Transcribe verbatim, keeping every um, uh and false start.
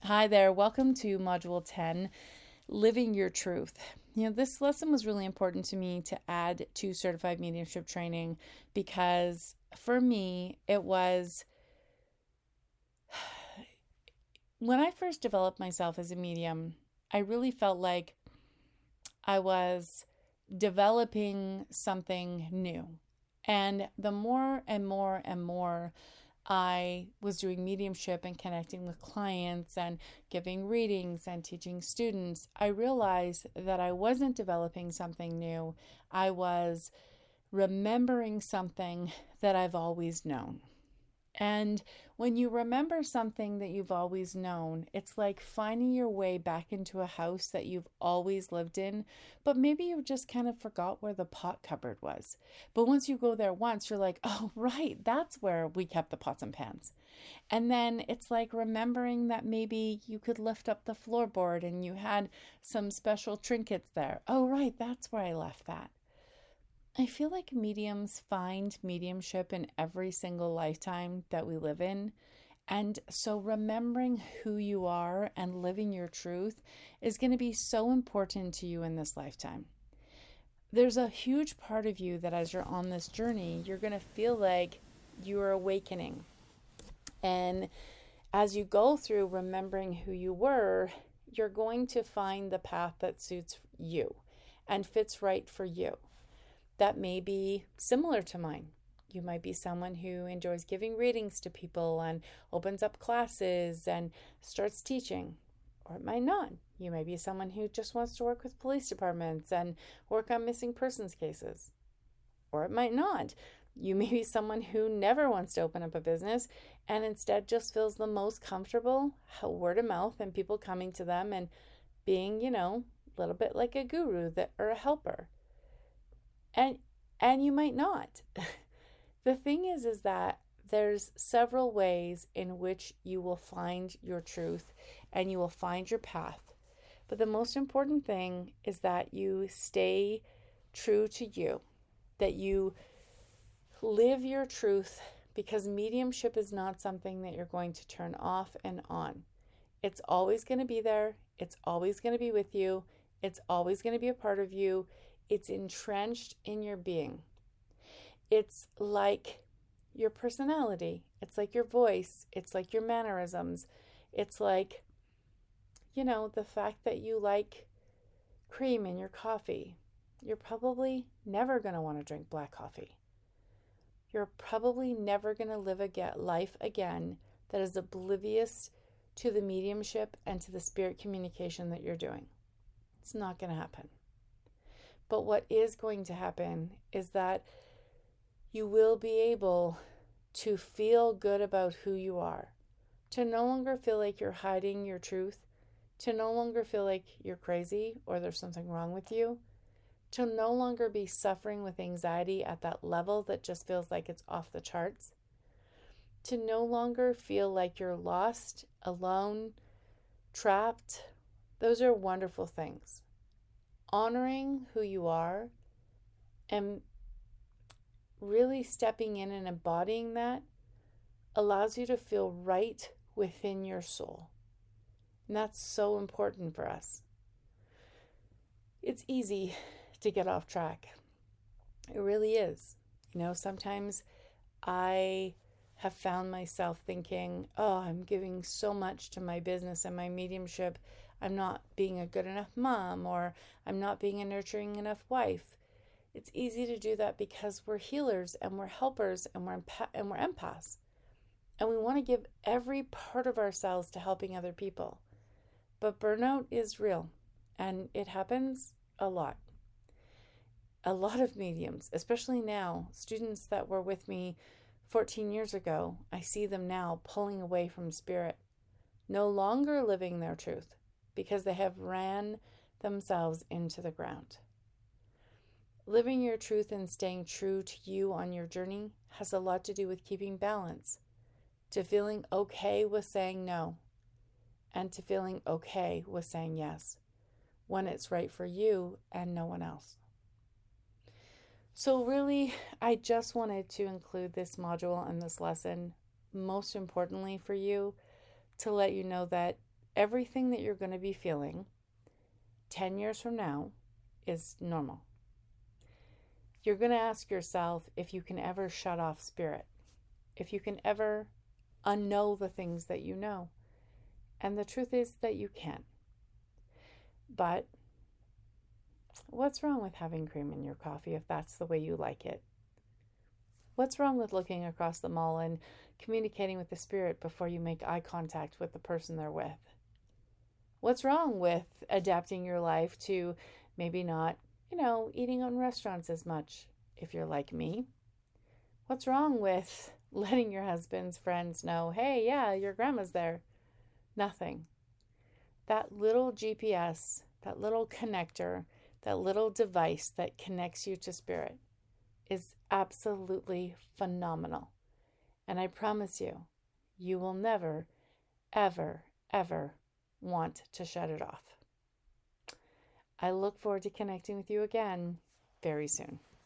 Hi there, welcome to Module ten, Living Your Truth. You know, this lesson was really important to me to add to certified mediumship training because for me, it was when I first developed myself as a medium, I really felt like I was developing something new. And the more and more and more I was doing mediumship and connecting with clients and giving readings and teaching students, I realized that I wasn't developing something new. I was remembering something that I've always known. And when you remember something that you've always known, it's like finding your way back into a house that you've always lived in, but maybe you just kind of forgot where the pot cupboard was. But once you go there once, you're like, oh, right, that's where we kept the pots and pans. And then it's like remembering that maybe you could lift up the floorboard and you had some special trinkets there. Oh, right, that's where I left that. I feel like mediums find mediumship in every single lifetime that we live in. And so remembering who you are and living your truth is going to be so important to you in this lifetime. There's a huge part of you that as you're on this journey, you're going to feel like you are awakening. And as you go through remembering who you were, you're going to find the path that suits you and fits right for you. That may be similar to mine. You might be someone who enjoys giving readings to people and opens up classes and starts teaching, or it might not. You may be someone who just wants to work with police departments and work on missing persons cases, or it might not. You may be someone who never wants to open up a business and instead just feels the most comfortable word of mouth and people coming to them and being, you know, a little bit like a guru that or a helper. And and you might not. The thing is, is that there's several ways in which you will find your truth and you will find your path. But the most important thing is that you stay true to you, that you live your truth, because mediumship is not something that you're going to turn off and on. It's always going to be there. It's always going to be with you. It's always going to be a part of you. It's entrenched in your being. It's like your personality. It's like your voice. It's like your mannerisms. It's like, you know, the fact that you like cream in your coffee. You're probably never going to want to drink black coffee. You're probably never going to live a life again that is oblivious to the mediumship and to the spirit communication that you're doing. It's not going to happen. But what is going to happen is that you will be able to feel good about who you are, to no longer feel like you're hiding your truth, to no longer feel like you're crazy or there's something wrong with you, to no longer be suffering with anxiety at that level that just feels like it's off the charts, to no longer feel like you're lost, alone, trapped. Those are wonderful things. Honoring who you are and really stepping in and embodying that allows you to feel right within your soul. And that's so important for us. It's easy to get off track. It really is. You know, sometimes I have found myself thinking, oh, I'm giving so much to my business and my mediumship. I'm not being a good enough mom, or I'm not being a nurturing enough wife. It's easy to do that because we're healers and we're helpers and we're empath- and we're empaths. And we want to give every part of ourselves to helping other people. But burnout is real, and it happens a lot. A lot of mediums, especially now, students that were with me fourteen years ago, I see them now pulling away from spirit, no longer living their truth, because they have ran themselves into the ground. Living your truth and staying true to you on your journey has a lot to do with keeping balance, to feeling okay with saying no, and to feeling okay with saying yes, when it's right for you and no one else. So really, I just wanted to include this module and this lesson, most importantly for you, to let you know that everything that you're going to be feeling ten years from now is normal. You're going to ask yourself if you can ever shut off spirit, if you can ever unknow the things that you know. And the truth is that you can. But what's wrong with having cream in your coffee if that's the way you like it? What's wrong with looking across the mall and communicating with the spirit before you make eye contact with the person they're with? What's wrong with adapting your life to maybe not, you know, eating on restaurants as much if you're like me? What's wrong with letting your husband's friends know, hey, yeah, your grandma's there? Nothing. That little G P S, that little connector, that little device that connects you to spirit is absolutely phenomenal. And I promise you, you will never, ever, ever want to shut it off. I look forward to connecting with you again very soon.